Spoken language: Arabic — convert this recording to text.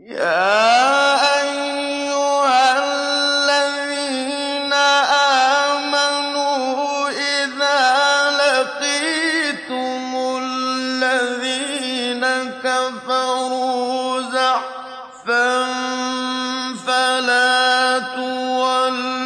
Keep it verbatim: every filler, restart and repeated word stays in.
يَا أَيُّهَا الَّذِينَ آمَنُوا إِذَا لَقِيتُمُ الَّذِينَ كَفَرُوا زَحْفًا فَلَا تُوَلُّوهُمُ